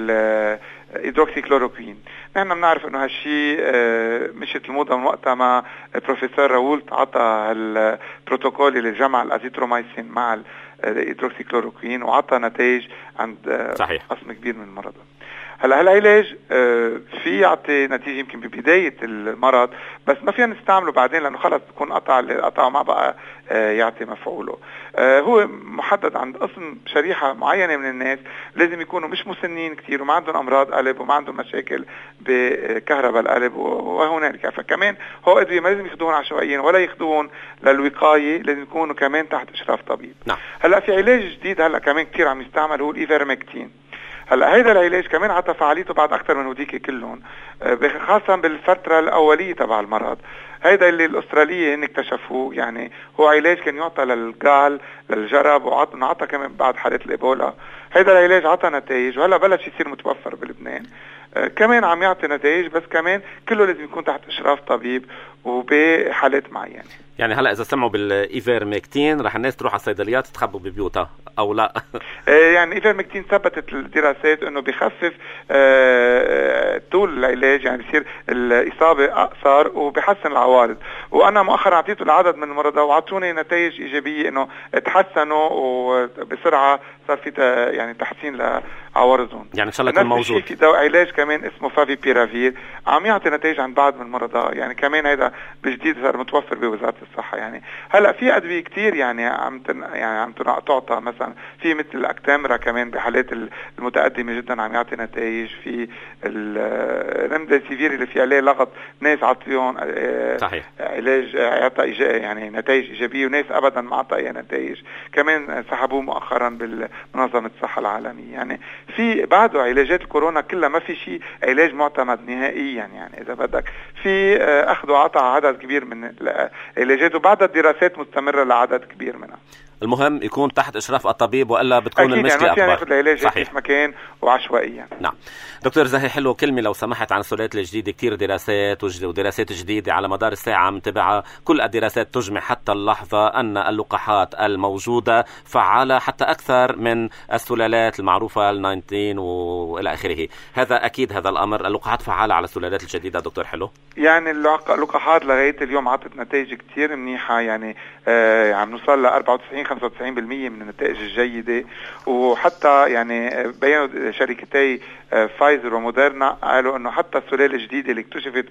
الهيدروكسيكلوروكوين، نحن بنعرف انه هالشيء مشت الموضه من وقتها ما بروفيسور راولت عطى البروتوكول اللي جمع الازيترومايسين مع الهيدروكسيكلوروكوين وعطى نتائج عند صحيح. قسم كبير من المرضى. هلا هالعلاج في يعطي نتيجه يمكن ببدايه المرض، بس ما فينا نستعمله بعدين لانه خلص بكون قطع قطع ما بقى يعطي مفعوله. هو محدد عند قسم شريحه معينه من الناس، لازم يكونوا مش مسنين كثير وما عندهم امراض قلب وما عندهم مشاكل بكهرباء القلب وهنالك. فكمان هو ادويه ما لازم ياخذوهم عشوائيا ولا ياخذوهم للوقايه، لازم يكونوا كمان تحت اشراف طبيب. نعم. هلا في علاج جديد هلا كمان كثير عم يستعمل، هو الايفيرمكتين. هلا هيدا العلاج كمان عطى فعاليته بعد اكثر من هوديك كلهم، خاصه بالفتره الاوليه تبع المرض. هيدا اللي الاستراليه هن اكتشفوه، يعني هو علاج كان يعطى للقال للجرب، وعطى كمان بعد حالات الايبولا. هيدا العلاج عطى نتائج وهلا بلش يصير متوفر بلبنان. آه كمان عم يعطي نتائج، بس كمان كله لازم يكون تحت اشراف طبيب وبحالات معينه. يعني هلا اذا سمعوا بالايفيرمكتين رح الناس تروح على الصيدليات تخبوا ببيوتها او لا؟ آه يعني ايفيرمكتين ثبتت الدراسات انه بخفف آه طول العلاج، يعني بصير الاصابه اقصر وبحسن العوارض. وانا مؤخرا اعطيته لعدد من المرضى وعطوني نتائج ايجابيه، انه تحسنوا وبسرعه صار في يعني تحسين لعوارضهم. يعني ان شاء الله يكون موجود. في دواء علاج كمان اسمه فافيبيرافير عم يعطي نتائج عند بعض من المرضى، يعني كمان هذا بجديد صار متوفر بوزاره الصحه. يعني هلا في ادويه كتير يعني عم تن يعني عم تعطى، مثلا في مثل الاكتامرا كمان بحالات المتقدمه جدا عم يعطي نتائج. في الريمديسيفير اللي في عليه لغط ناس عطيهم صحيح علاج يعطى يعني نتائج ايجابيه، وناس ابدا ما عطى اي نتائج. كمان سحبوه مؤخرا بالمنظمه الصحه العالميه. يعني في بعده علاجات الكورونا كلها ما في شيء علاج معتمد نهائيا، يعني اذا بدك في اخذ وعطى عدد كبير من العلاجات، وبعد الدراسات مستمره لعدد كبير منها. المهم يكون تحت إشراف الطبيب وإلا بتكون المشكلة يعني أكبر. أكبر. العلاج صحيح. في مكان وعشوائيا. نعم. دكتور زاهي حلو، كلمة لو سمحت عن السلالات الجديدة. كتير دراسات ودراسات جديدة على مدار الساعة عم نتابعها. كل الدراسات تجمع حتى اللحظة أن اللقاحات الموجودة فعالة حتى أكثر من السلالات المعروفة ال تسعة عشر وإلى آخره. هذا أكيد هذا الأمر، اللقاحات فعالة على السلالات الجديدة دكتور حلو؟ يعني اللقاحات لغاية اليوم عطت نتائج كتير منيحة، يعني آه عم نوصل ل أربعة وتسعين خمسة وتسعين بالمية من النتائج الجيدة. وحتى يعني بينوا شركتي آه فايزر وموديرنا قالوا انه حتى السلالة الجديدة اللي اكتشفت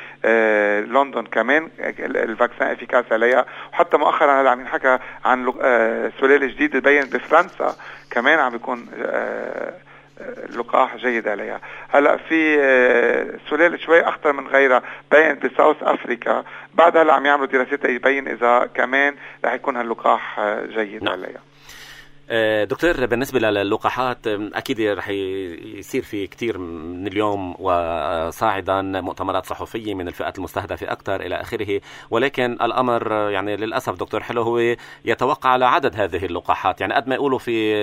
بلندن كمان الفاكسين افيكاس عليها. وحتى مؤخرا هلا عم ينحكى عن آه سلالة جديدة بين بفرنسا كمان عم بيكون آه اللقاح جيد عليها. هلا في سلالة شوي اخطر من غيرها بينت بساوث افريكا، بعد هلا عم يعملوا دراسات يبين اذا كمان رح يكون هاللقاح جيد نعم. عليها. دكتور، بالنسبة للقاحات أكيد رح يصير في كتير من اليوم وصاعدا مؤتمرات صحفية من الفئات المستهدفة أكثر إلى آخره، ولكن الأمر يعني للأسف دكتور حلو هو يتوقع على عدد هذه اللقاحات. يعني قد ما يقولوا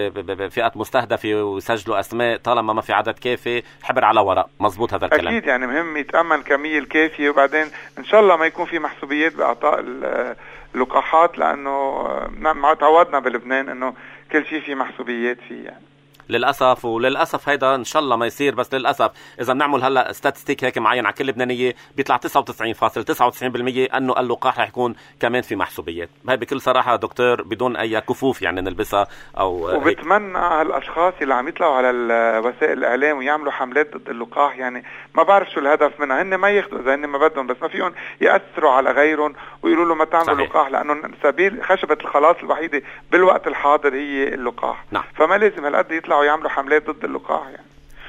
في فئات مستهدفة ويسجلوا أسماء، طالما ما في عدد كافي حبر على ورق. مزبوط هذا الكلام؟ أكيد، يعني مهم يتأمن الكمية الكافية، وبعدين إن شاء الله ما يكون في محسوبيات بإعطاء اللقاحات، لأنه ما تعودنا بلبنان إنه كل شيء في محسوبيات فيه يعني. للأسف وللأسف هيدا إن شاء الله ما يصير، بس للأسف إذا بنعمل هلا ستاتستيك هيك معين على كل لبنانية بيطلع تسعة وتسعين فاصلة تسعة وتسعين بالمية أنه اللقاح رح يكون كمان في محسوبيات. هاي بكل صراحة دكتور بدون أي كفوف يعني نلبسها أو وبتمنى هالأشخاص اللي عم يطلعوا على وسائل الإعلام ويعملوا حملات ضد اللقاح، يعني ما بعرف شو الهدف منها. هن ما ياخذوا إذا هن ما بدهم، بس ما فيهم يأثروا على غيرهم ويقولوا له ما تعملوا لقاح، لأنه سبيل خشبة الخلاص الوحيدة بالوقت الحاضر هي اللقاح. نعم. فما لازم هالقد يطلعوا يعملوا حملات ضد اللقاح يعني.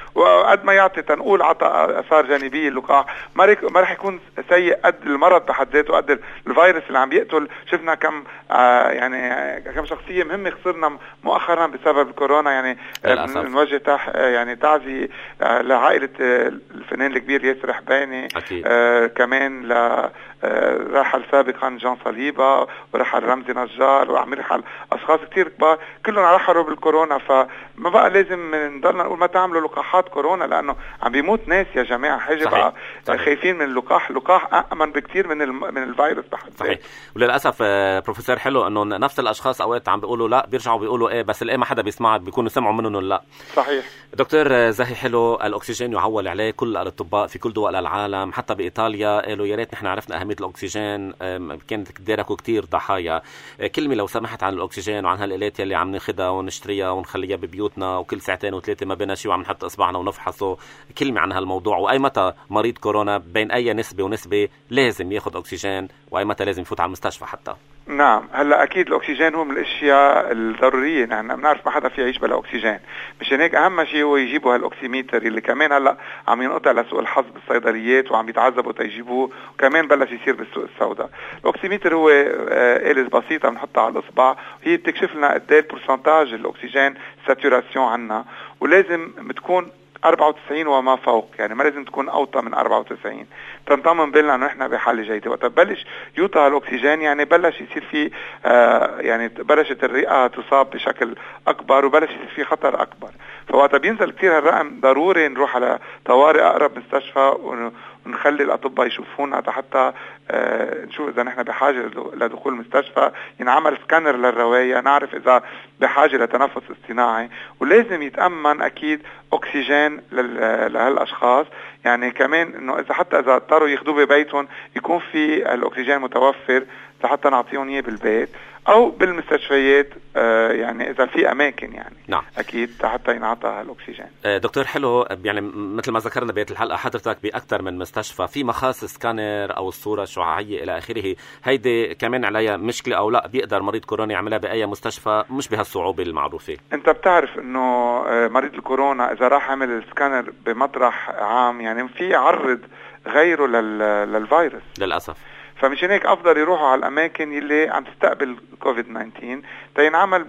وقد ما يعطي تنقول عطى اثار جانبيه اللقاح، ما ما رح يكون سيء قد المرض بحد ذاته، قد الفيروس اللي عم يقتل. شفنا كم آه يعني كم شخصيه مهمه خسرنا مؤخرا بسبب الكورونا يعني. نوجه تح يعني تعزي آه لعائله آه الفنان الكبير ياسر حباني، آه كمان ل آه رحل سابقا جان صليبه، ورحل رمزي نجار، وعم يرحل اشخاص كثير كبار كلهم رحلوا بالكورونا. فما بقى لازم نضلنا نقول ما تعملوا لقاحات كورونا، لانه عم بيموت ناس يا جماعه. حاجه بقى خايفين من اللقاح. اللقاح امن بكثير من الم... من الفيروس بحد. صحيح. وللاسف بروفيسور حلو انه نفس الاشخاص اوقات عم بيقولوا لا، بيرجعوا بيقولوا ايه، بس الايه ما حدا بيسمعك، بيكونوا سمعوا منهم لا. صحيح. دكتور زاهي حلو، الاكسجين يعول عليه كل الاطباء في كل دول العالم، حتى بايطاليا قالوا يا ريت نحن عرفنا اهميه الاكسجين، كانت تداركوا كثير ضحايا. كلمه لو سمحت عن الاكسجين وعن هالالات يلي عم ناخذها ونشتريها ونخليها ببيوتنا وكل ساعتين وثلاثه ما بينا شيء وعم نحط اصبعنا ونفحصه. كلمه عن هالموضوع، واي متى مريض كورونا بين اي نسبه ونسبه لازم ياخذ اكسجين، واي متى لازم يفوت على المستشفى حتى. نعم. هلا اكيد الاكسجين هو من الاشياء الضروريه، نحن يعني بنعرف ما حدا في يعيش بلا اكسجين. مشان هيك اهم شيء هو يجيبوا هالاكسيميتر اللي كمان هلا عم ينقطع لسوق الحظ بالصيدليات وعم يتعذبوا تيجيبوه، وكمان بلش يصير بالسوق السوداء. الاكسيميتر هو آلة بسيطه بنحطها على الاصبع، وهي بتكشف لنا قد ايه البورسنتاج الاكسجين ساتوراسيون عنا، ولازم بتكون أربعة وتسعين وما فوق، يعني ما لازم تكون أوطى من أربعة وتسعين تنطمن بالنا أنه إحنا بحالة جيدة. وقت بلش يوطى الأكسجين يعني بلش يصير في آه يعني بلشت الرئة تصاب بشكل أكبر، وبلش يصير في خطر أكبر. فوقت بينزل كثير هالرقم ضروري نروح على طوارئ أقرب مستشفى ونخلي الأطباء يشوفونا حتى آه نشوف إذا نحن بحاجة لدخول المستشفى، ينعمل سكانر للرواية نعرف إذا بحاجة لتنفس اصطناعي. ولازم يتأمن أكيد أكسجين لهالأشخاص، يعني كمان إنه إذا حتى إذا اضطروا ياخذوه ببيتهم يكون في الأكسجين متوفر حتى نعطيهم إياه بالبيت أو بالمستشفيات، آه يعني إذا في أماكن يعني. نعم. أكيد حتى ينعطى هالأكسجين. آه دكتور حلو، يعني مثل ما ذكرنا بيت الحلقة حضرتك بأكثر من مستشفى، في مخاص سكانر أو الصورة الشعاعية إلى آخره، هيدي كمان عليها مشكلة أو لا بيقدر مريض كورونا يعملها بأي مستشفى مش بهالصعوبة المعروفة؟ أنت بتعرف إنه مريض الكورونا إذا راح عمل السكانر بمطرح عام يعني في يعرض غيره للفيروس للأسف. فمشان هيك افضل يروحوا على الاماكن اللي عم تستقبل كوفيد تسعة عشر تينعمل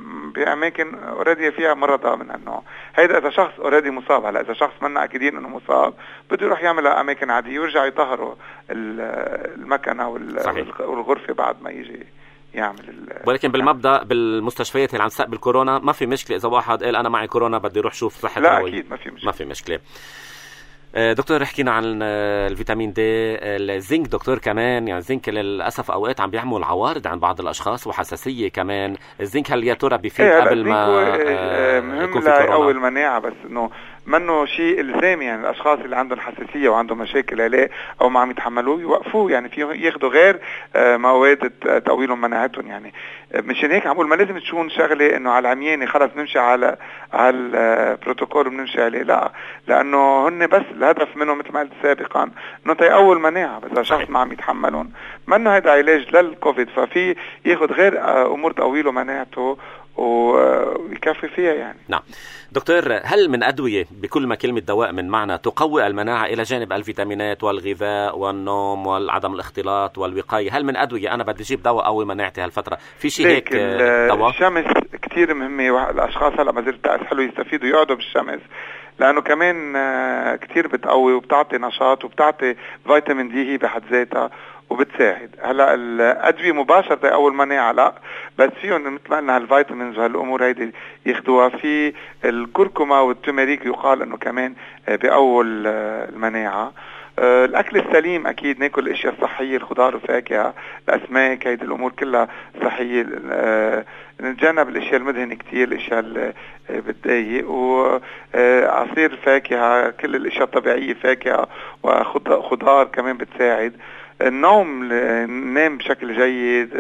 باماكن اوريدي فيها مرضى من النوع هيدا. اذا شخص اوريدي مصاب، هلا اذا شخص منا اكيدين انه مصاب بده يروح يعمل اماكن عاديه ويرجع يطهروا المكنه والغرفه بعد ما يجي يعمل. ولكن بالمبدا بالمستشفيات اللي عم تستقبل كورونا ما في مشكله اذا واحد قال انا معي كورونا بدي اروح شوف صحه لا روي. اكيد ما في مشكله. ما في مشكله. دكتور حكينا عن الفيتامين دي، الزنك دكتور كمان، يعني الزنك للأسف أوقات عم بيعمل عوارض عند بعض الأشخاص وحساسية كمان. الزنك هل يا ترى بيفيد ايه قبل ما آه مهم لأول مناعة، بس إنه منه شيء إلزامي، يعني الأشخاص اللي عندهم حساسية وعندهم مشاكل عليه أو ما عم يتحملوه يوقفوه، يعني في ياخدوا غير آه مواد تقويل مناعتهم يعني. مشان هيك عم بقول ما لازم تكون شغلة إنه على العمياني خلص نمشي على على البروتوكول وبنمشي عليه، لا، لأنه هن بس الهدف منه مثل ما قلت سابقا انه تيقول مناعه، بس شخص ما عم يتحملون منه هذا علاج للكوفيد، ففي ياخذ غير امور تقويله مناعته ويكفي فيها يعني. نعم دكتور، هل من أدوية بكل ما كلمة دواء من معنى تقوي المناعة إلى جانب الفيتامينات والغذاء والنوم والعدم الاختلاط والوقاية، هل من أدوية أنا بدي أجيب دواء قوي مناعتي هالفترة في شيء هيك دواء؟ الشمس كتير مهمة، الأشخاص هلأ ما زلت حلو يستفيدوا يقعدوا بالشمس، لأنه كمان كتير بتقوي وبتعطي نشاط وبتعطي فيتامين دي هي بحد ذاتها وبتساعد. هلا الأدوية مباشرة أول مناعة لا، بس فيهم مثل ما قلنا هالفيتامينز وهالأمور هيدي ياخدوها. في الكركما والتوميريك يقال إنه كمان بأول المناعة. الأكل السليم أكيد ناكل الأشياء الصحية، الخضار والفاكهة، الأسماك، هيدي الأمور كلها صحية. نتجنب الأشياء المدهنة كتير، الأشياء اللي بتضايق، وعصير فاكهة، كل الأشياء الطبيعية فاكهة وخضار كمان بتساعد. النوم، ننام بشكل جيد،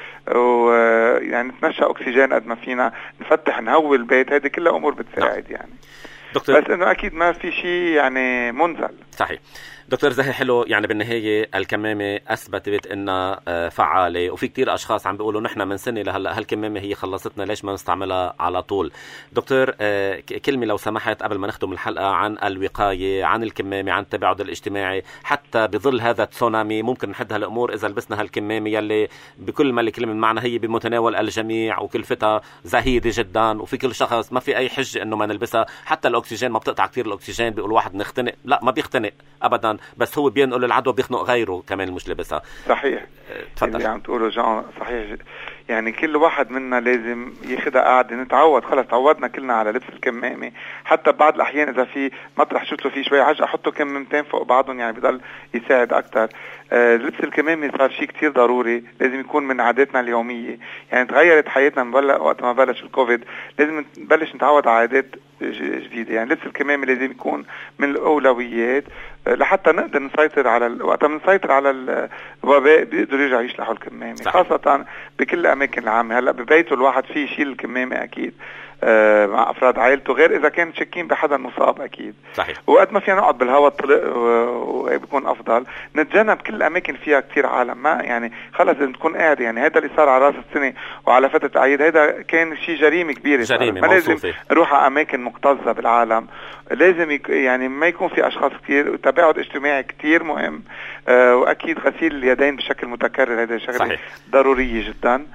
ويعني نتنشى أكسجين قد ما فينا، نفتح نهوي البيت، هذه كلها أمور بتساعد يعني. دكتور. بس إنه أكيد ما في شيء يعني منزل. صحيح. دكتور زاهي حلو، يعني بالنهاية الكمامة أثبتت إنها فعالة، وفي كتير أشخاص عم بيقولوا نحن من سنة لهلا هالكمامة هي خلصتنا، ليش ما نستعملها على طول؟ دكتور كلمة لو سمحت قبل ما نختم الحلقة عن الوقاية، عن الكمامة، عن التباعد الاجتماعي، حتى بظل هذا التسونامي ممكن نحد هالأمور إذا لبسنا هالكمامة يلي بكل ما الكلمة المعنى هي بمتناول الجميع وكلفتها زهيدة جدا، وفي كل شخص ما في أي حجة إنه ما نلبسها. حتى الأكسجين ما بتقطع كتير الأكسجين، بيقول واحد نختنق، لا ما بيختنق أبدا، بس هو بينقل العدوى بيخنق غيره كمان مش لبسها. صحيح. تفضل. اللي عم تقوله جان صحيح، يعني كل واحد منا لازم ياخدها قاعدة، نتعود، خلص تعودنا كلنا على لبس الكمامة. حتى بعض الأحيان إذا في مطرح شوت له فيه شوية عجق أحطه كمامتين فوق بعضهم، يعني بضل يساعد أكتر. آه لبس الكمامة صار شيء كتير ضروري، لازم يكون من عاداتنا اليومية. يعني تغيرت حياتنا من وقت ما بلش الكوفيد، لازم نبلش نتعود على عادات جديدة. يعني لبس الكمامة لازم يكون من الأولويات لحتى نقدر نسيطر على ال... وقت ما نسيطر على الوباء بيقدروا يرجعوا يشلحوا الكمامة. صحيح. خاصة بكل الأماكن العامة. هلا ببيته الواحد فيه يشيل الكمامة أكيد آه مع أفراد عائلته، غير إذا كان شاكين بحدا مصاب أكيد. صحيح. وقد ما فينا نقعد بالهواء الطلق وبيكون أفضل. نتجنب كل الأماكن فيها كتير عالم، ما يعني خلص لازم تكون قاعد. يعني هذا اللي صار على راس السنة وعلى فترة عيد، هذا كان شيء جريمة كبيرة. جريمة ما لازم نروح على أماكن مكتظة بالعالم، لازم يك... يعني ما يكون في أشخاص كتير، وتباعد اجتماعي كتير مهم. آه وأكيد غسيل اليدين بشكل متكرر، هذا شغلة ضرورية جدا.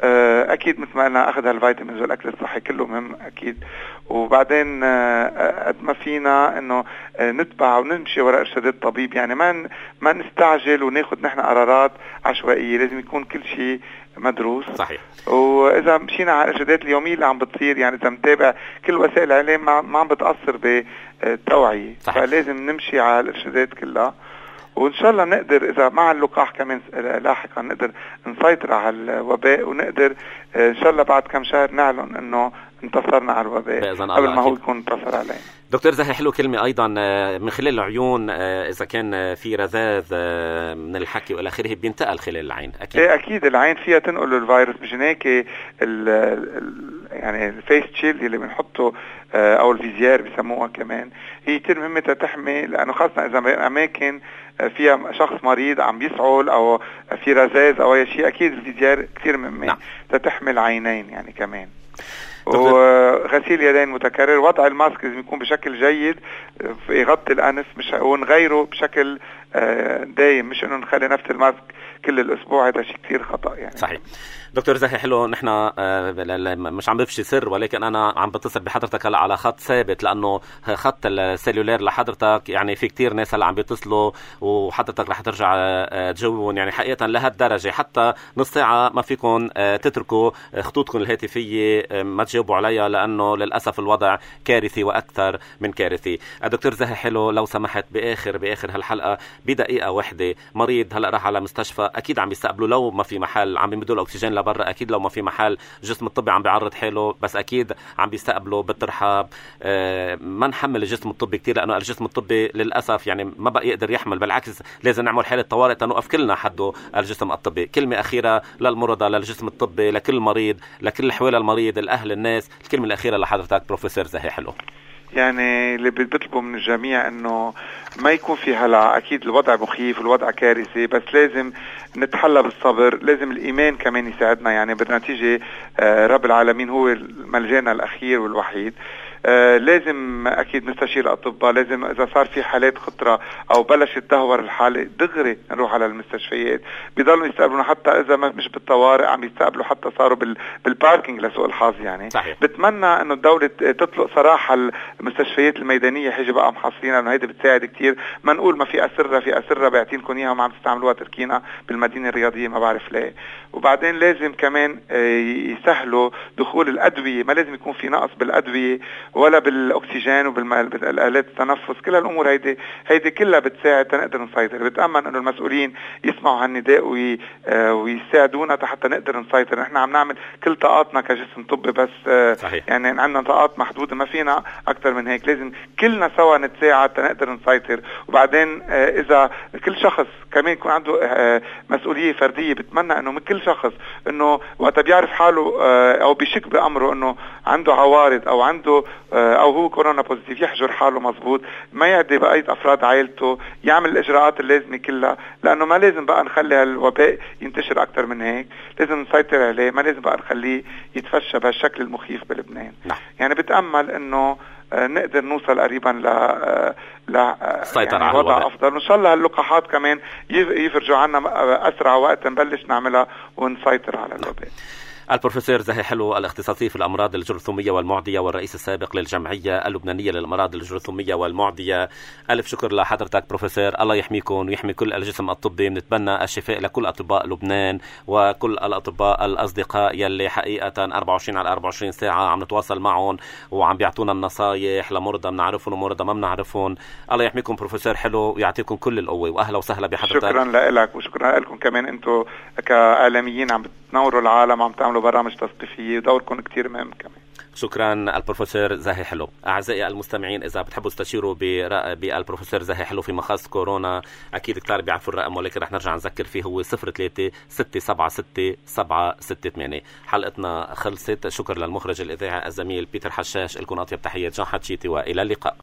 أكيد مثل ما قلنا أخذ هالفيتامينز والأكل الصحي كله مهم أكيد. وبعدين قد ما فينا إنه نتبع ونمشي وراء إرشادات الطبيب، يعني ما ما نستعجل وناخد نحن قرارات عشوائية، لازم يكون كل شيء مدروس. صحيح. وإذا مشينا على الإرشادات اليومية اللي عم بتصير، يعني إذا متابع كل وسائل الإعلام ما عم بتأثر بالتوعية، فلازم نمشي على الإرشادات كلها. وإن شاء الله نقدر إذا مع اللقاح كمان لاحقا نقدر نسيطر على الوباء، ونقدر إن شاء الله بعد كم شهر نعلن إنه انتصرنا على الوباء قبل ما هو يكون انتصر علينا. دكتور زاهي حلو كلمة أيضا من خلال العيون، إذا كان في رذاذ من الحكي وإلى آخره بينتقل خلال العين. أكيد إيه أكيد العين فيها تنقل الفيروس. مشان هيك يعني الفيس شيلد اللي بنحطه أو الفيزيار بيسموها كمان هي كتير مهمة تحمي، لأنه خاصة إذا أماكن فيها شخص مريض عم بيسعل أو في رذاذ أو أي شيء، أكيد الفيزيار كتير مهمة. نعم. تتحمي العينين يعني كمان. وغسيل يدين متكرر، وضع الماسك لازم يكون بشكل جيد يغطي الأنف، مش ونغيره بشكل دايم، مش إنه نخلي نفس الماسك كل الأسبوع، هذا شيء كتير خطأ يعني. صحيح. دكتور زاهي حلو، نحن مش عم بفشي سر، ولكن أنا عم بتصل بحضرتك هلا على خط ثابت، لأنه خط السيلولير لحضرتك يعني في كتير ناس هلا عم بيتصلوا، وحضرتك رح ترجع تجاوبون يعني حقيقة لهالدرجة حتى نص ساعة ما فيكم تتركوا خطوطكم الهاتفية ما تجاوبوا عليها، لأنه للأسف الوضع كارثي وأكثر من كارثي. دكتور زاهي حلو لو سمحت بآخر بآخر هالحلقة بدقيقة واحدة، مريض هلا راح على مستشفى أكيد عم بيستقبلوا لو ما في محل، عم بيمدوا له أكسجين لبرا، أكيد لو ما في محل الجسم الطبي عم بيعرض حاله، بس أكيد عم بيستقبلوا بالترحاب. آه ما نحمل الجسم الطبي كتير، لأنه الجسم الطبي للأسف يعني ما بقى يقدر يحمل، بالعكس لازم نعمل حالة طوارئ تنوقف كلنا حده الجسم الطبي. كلمة أخيرة للمرضى، للجسم الطبي، لكل مريض، لكل حوالي المريض، الأهل، الناس، الكلمة الأخيرة لحضرتك بروفيسور زاهي حلو. يعني اللي بيطلبوا من الجميع انه ما يكون في هلع. اكيد الوضع مخيف والوضع كارثي، بس لازم نتحلى بالصبر، لازم الايمان كمان يساعدنا. يعني بالنتيجة رب العالمين هو ملجأنا الاخير والوحيد. آه لازم اكيد نستشير الاطباء، لازم اذا صار في حالات خطره او بلشت تدهور الحاله دغري نروح على المستشفيات. بيضلوا يستقبلونا حتى اذا ما مش بالطوارئ، عم يستقبلوا حتى صاروا بال بالباركينج لسوء الحظ. يعني صحيح. بتمنى انه الدوله تطلق صراحه المستشفيات الميدانيه حيجي بقى محصلين، لانه هيدي بتساعد كثير. ما نقول ما في اسره، في اسره باعتينكم اياها وما عم تستعملوها تركينا بالمدينه الرياضيه، ما بعرف ليه. وبعدين لازم كمان يسهلوا دخول الادويه، ما لازم يكون في نقص بالادويه ولا بالاكسجين وبالالات التنفس. كل هالامور هيدي هيدي كلها بتساعد تنقدر نسيطر. بتامن انه المسؤولين يسمعوا هالنداء وي ويساعدونا حتى نقدر نسيطر. نحن عم نعمل كل طاقاتنا كجسم طبي، بس صحيح. يعني عندنا طاقات محدوده، ما فينا اكثر من هيك. لازم كلنا سوا نتساعد تنقدر نسيطر. وبعدين اذا كل شخص كمان يكون عنده مسؤوليه فرديه، بتمنى انه من كل شخص انه وقت بيعرف حاله او بيشك بامره انه عنده عوارض او عنده او هو كورونا بوزيتيف، يحجر حاله مزبوط، ما يعدي بقية افراد عائلته، يعمل الاجراءات اللازمه كلها، لانه ما لازم بقى نخلي هالوباء ينتشر اكثر من هيك. لازم نسيطر عليه، ما لازم بقى نخليه يتفشى بهالشكل المخيف بلبنان. نعم. يعني بتامل انه نقدر نوصل قريبا ل ل يعني وضع افضل. ان شاء الله هاللقاحات كمان يفرجوا عنا اسرع وقت نبلش نعملها ونسيطر على الوباء. البروفيسور زاهي حلو، الاختصاصي في الأمراض الجرثومية والمعدية والرئيس السابق للجمعية اللبنانية للأمراض الجرثومية والمعدية. ألف شكر لحضرتك بروفيسور، الله يحميكم ويحمي كل الجسم الطبي. بنتمنى الشفاء لكل أطباء لبنان وكل الأطباء الأصدقاء يلي حقيقة أربعة وعشرين على أربعة وعشرين ساعة عم نتواصل معهم وعم بيعطونا النصايح لمرضى بنعرفهم ومرضى ما بنعرفهم. الله يحميكم بروفيسور حلو ويعطيكم كل القوة، وأهلا وسهلا بحضرتك. شكرا لك وشكرا لكم كمان أنتم كإعلاميين عم بتنوروا العالم، عم تعملوا برامج تثقيفية ودوركم كتير مهم كمان. شكرا البروفيسور زاهي حلو. أعزائي المستمعين، إذا بتحبوا تستشيروا بالبروفيسور زاهي حلو في مخاص كورونا، أكيد كتار بيعرفوا الرقم، ولكن رح نرجع نذكر فيه، هو صفر ثلاثة ستة سبعة ستة سبعة ستة ثمانية. حلقتنا خلصت. شكر للمخرج الإذاعي الزميل بيتر حشاش. لكم أطيب تحيات جان حتشيتي، وإلى اللقاء.